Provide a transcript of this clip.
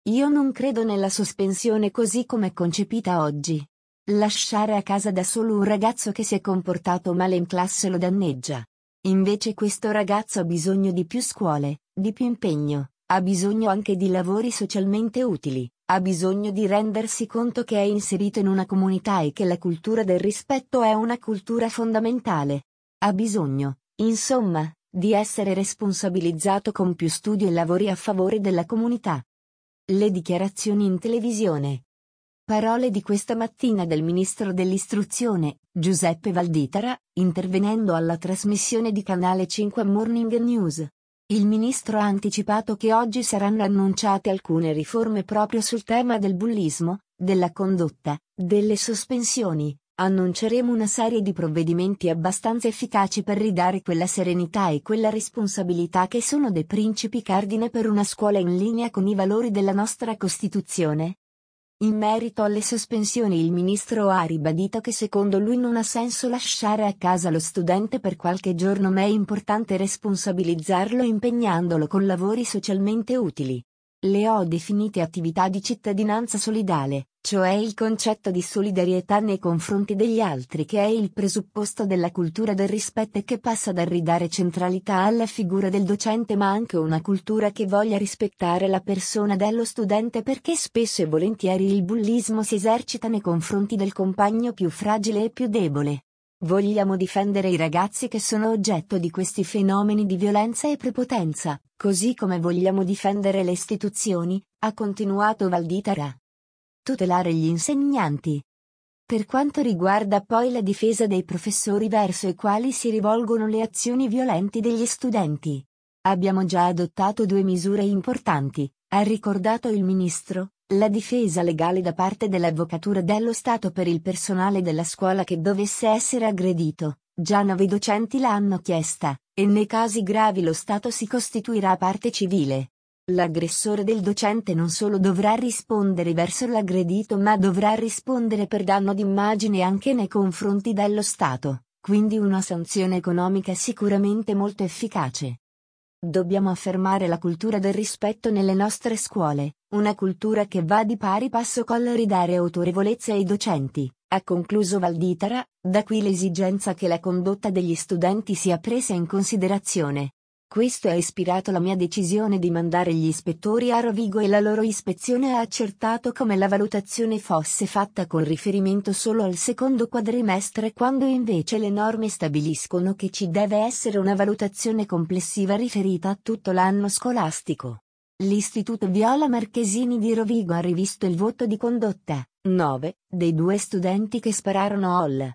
Io non credo nella sospensione così come è concepita oggi. Lasciare a casa da solo un ragazzo che si è comportato male in classe lo danneggia. Invece questo ragazzo ha bisogno di più scuole, di più impegno, ha bisogno anche di lavori socialmente utili, ha bisogno di rendersi conto che è inserito in una comunità e che la cultura del rispetto è una cultura fondamentale. Ha bisogno, insomma, di essere responsabilizzato con più studio e lavori a favore della comunità. Le dichiarazioni in televisione. Parole di questa mattina del ministro dell'istruzione, Giuseppe Valditara, intervenendo alla trasmissione di Canale 5 Morning News. Il ministro ha anticipato che oggi saranno annunciate alcune riforme proprio sul tema del bullismo, della condotta, delle sospensioni. Annunceremo una serie di provvedimenti abbastanza efficaci per ridare quella serenità e quella responsabilità che sono dei principi cardine per una scuola in linea con i valori della nostra Costituzione. In merito alle sospensioni il ministro ha ribadito che secondo lui non ha senso lasciare a casa lo studente per qualche giorno ma è importante responsabilizzarlo impegnandolo con lavori socialmente utili. Le ho definite attività di cittadinanza solidale, cioè il concetto di solidarietà nei confronti degli altri che è il presupposto della cultura del rispetto e che passa dal ridare centralità alla figura del docente ma anche una cultura che voglia rispettare la persona dello studente perché spesso e volentieri il bullismo si esercita nei confronti del compagno più fragile e più debole. Vogliamo difendere i ragazzi che sono oggetto di questi fenomeni di violenza e prepotenza, così come vogliamo difendere le istituzioni, ha continuato Valditara. Tutelare gli insegnanti. Per quanto riguarda poi la difesa dei professori verso i quali si rivolgono le azioni violenti degli studenti. Abbiamo già adottato 2 misure importanti, ha ricordato il ministro. La difesa legale da parte dell'Avvocatura dello Stato per il personale della scuola che dovesse essere aggredito, già 9 docenti l'hanno chiesta, e nei casi gravi lo Stato si costituirà parte civile. L'aggressore del docente non solo dovrà rispondere verso l'aggredito ma dovrà rispondere per danno d'immagine anche nei confronti dello Stato, quindi una sanzione economica sicuramente molto efficace. Dobbiamo affermare la cultura del rispetto nelle nostre scuole, una cultura che va di pari passo con il ridare autorevolezza ai docenti, ha concluso Valditara, da qui l'esigenza che la condotta degli studenti sia presa in considerazione. Questo ha ispirato la mia decisione di mandare gli ispettori a Rovigo e la loro ispezione ha accertato come la valutazione fosse fatta con riferimento solo al secondo quadrimestre quando invece le norme stabiliscono che ci deve essere una valutazione complessiva riferita a tutto l'anno scolastico. L'Istituto Viola Marchesini di Rovigo ha rivisto il voto di condotta, 9, dei 2 studenti che spararono al